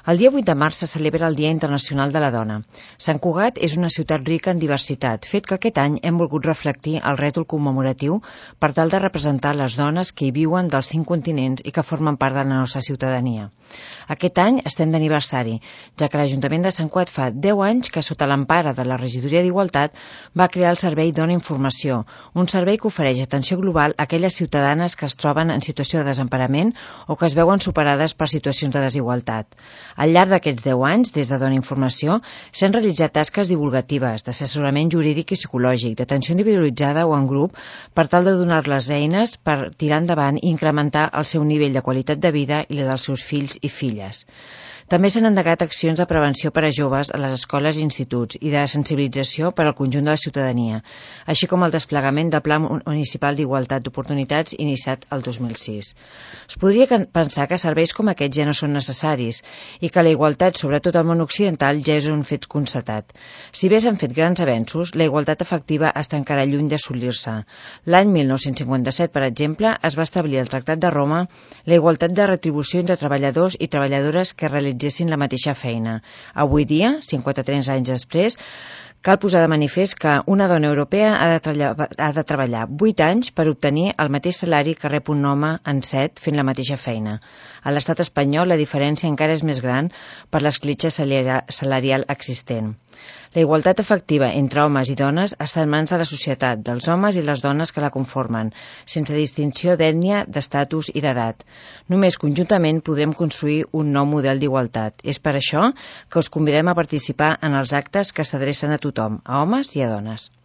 El dia 8 de març se celebra el Dia Internacional de la Dona. Sant Cugat és una ciutat rica en diversitat, fet que aquest any hem volgut reflectir el rètol commemoratiu per tal de representar les dones que hi viuen dels 5 continents i que formen part de la nostra ciutadania. Aquest any estem d'aniversari, ja que l'Ajuntament de Sant Cugat fa 10 anys que, sota l'empara de la Regidoria d'Igualtat, va crear el Servei Dona Informació, un servei que ofereix atenció global a aquelles ciutadanes que es troben en situació de desemparament o que es veuen superades per situacions de desigualtat. Al llarg d'aquests 10 anys, des de Dona Informació, s'han realitzat tasques divulgatives, d'assessorament jurídic i psicològic, d'atenció individualitzada o en grup, per tal de donar-les eines per tirar endavant i incrementar el seu nivell de qualitat de vida i la dels seus fills i filles. També s'han endegat accions de prevenció per a joves a les escoles i instituts i de sensibilització per al conjunt de la ciutadania, així com el desplegament del Pla Municipal d'Igualtat d'Oportunitats iniciat el 2006. Es podria pensar que serveis com aquests ja no són necessaris i que la igualtat, sobretot al món occidental, ja és un fet constatat. Si bé s'han fet grans avenços, la igualtat efectiva està encara lluny d'assolir-se. L'any 1957, per exemple, es va establir al Tractat de Roma la igualtat de retribució entre treballadors i treballadores que realitzessin la mateixa feina. Avui dia, 53 anys després, cal posar de manifest que una dona europea ha de treballar 8 anys per obtenir el mateix salari que rep un home en 7 fent la mateixa feina. A l'estat espanyol la diferència encara és més gran per l'escletxa salarial existent. La igualtat efectiva entre homes i dones està en mans de la societat, dels homes i les dones que la conformen, sense distinció d'ètnia, d'estatus i d'edat. Només conjuntament podrem construir un nou model d'igualtat. És per això que us convidem a participar en els actes que s'adrecen a tothom, a homes i a dones.